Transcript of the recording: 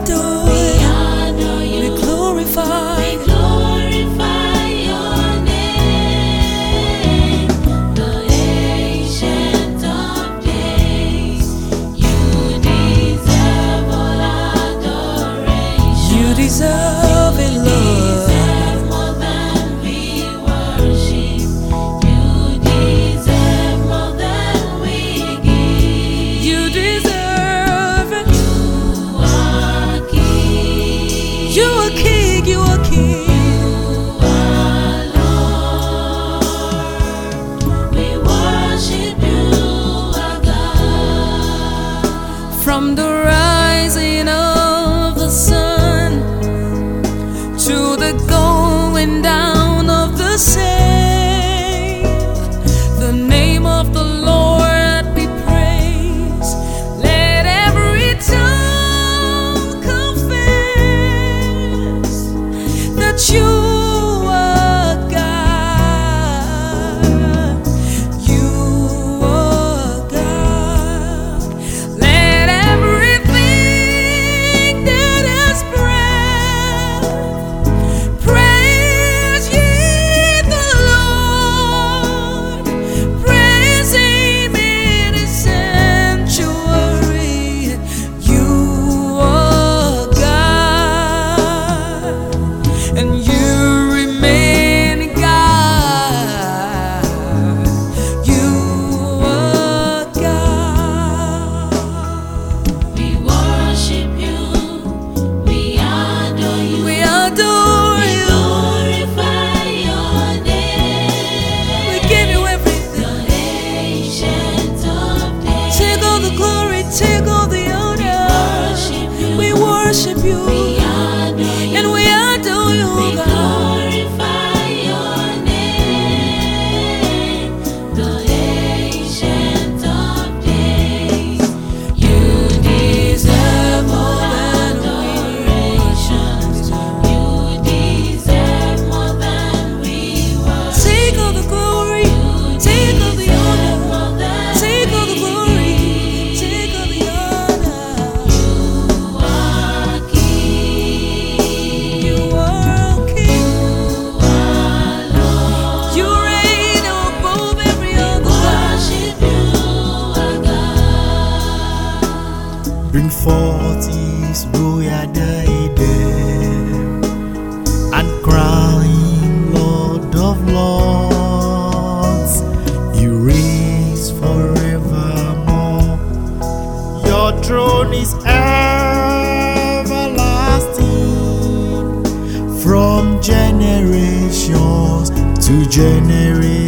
adore you. We glorify your name, the Ancient of Days. You deserve all adoration. You deserve it, Lord. More than we worship. You deserve more than we give. You deserve it. You are King. You are King. You are King. You are Lord. We worship you, our God. From the rising of the sun to the going down of the same, the name of the Lord be praised. Let every tongue confess that you are God. You are God. Let everything that has breath praise ye the Lord. Praise Him in His sanctuary. You are God, and you remain God. You are God. We worship you. We adore you. We adore We you. glorify your name. We give you everything. The Ancient of Days. Take all the glory, take all the honor. Worship you. We worship you, We adore you. and we adore you, We God. glorify your name, the Ancient of Days. You deserve all adoration. You deserve more than we worship. Take all the glory, take all the honor, take all the glory, take all the honor. You are King. You are King. You are Lord. You reign above every other God. Worship you, our God. Bring forth His royal diadem and crown Him Lord of Lords. He reigns forevermore. Your throne is everlasting, from generations to generations.